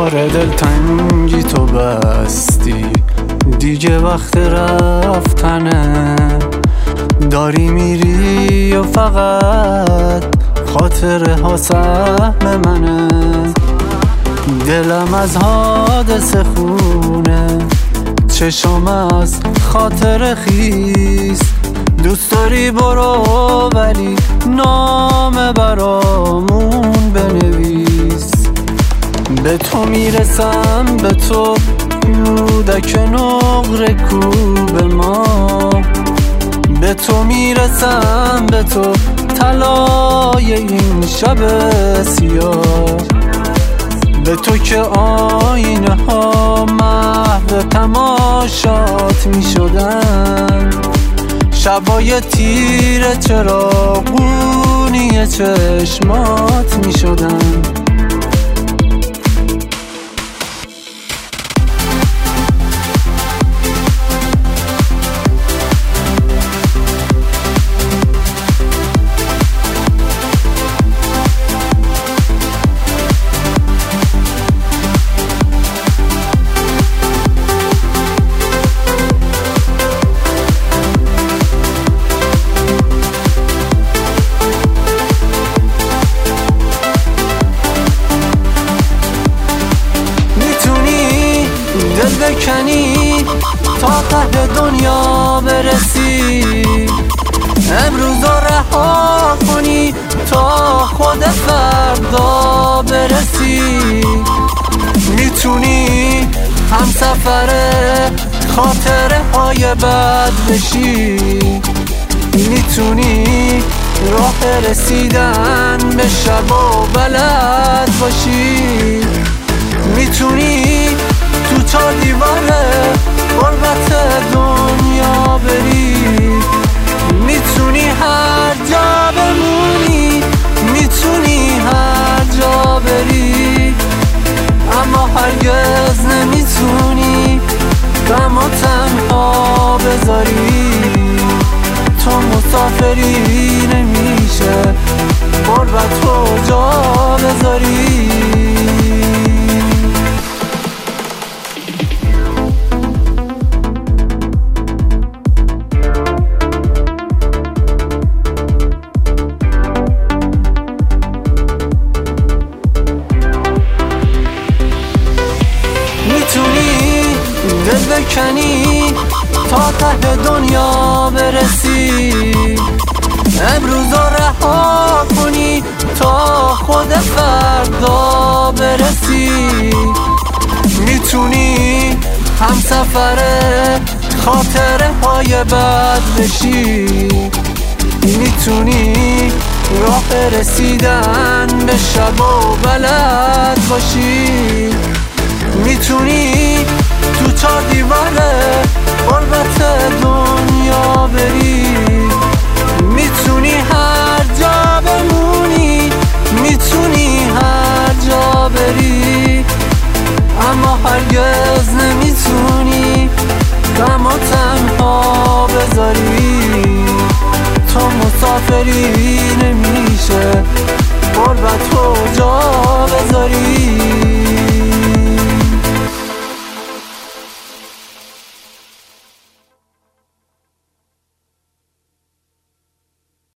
آره دلتنگی تو بستی دیگه وقت رفتنه، داری میری و فقط خاطره ها سهم منه. دلم از حادثه خونه، چشم از خاطر خیس. دوست داری برو ولی نامه برامون بنویس. به تو میرسم، به تو کودک نقره کوب ما. به تو میرسم، به تو طلای این شب سیاه. به تو که آینه ها محو تماشات می شدن، شبای تیره چراغونی چشمات می شدن. دل بکنی تا ته دنیا برسی، امروز رها کنی تا خود فردا برسی. میتونی هم سفر خاطره های بد بشی، میتونی راه رسیدن به شب و بلد باشی. میتونی تو چار دیواره غربت دنیا بری، میتونی هر جا بمونی، میتونی هر جا بری، اما هرگز نمیتونی غم و تنها بذاری. تو مسافری نمیشه غربت رو جا بذاری. میتونی دل بکنی تا ته دنیا برسی، امروز رها کنی تا خود فردا برسی. میتونی هم سفر خاطره های بد بشی، میتونی راه رسیدن به شب و بلد باشی. میتونی تو چار دیواره غربت دنیا بری، میتونی هر جا بمونی، میتونی هر جا بری، اما هرگز نمیتونی غم و تنها بذاری. تو مسافری نمیشه غربت رو جا بذاری.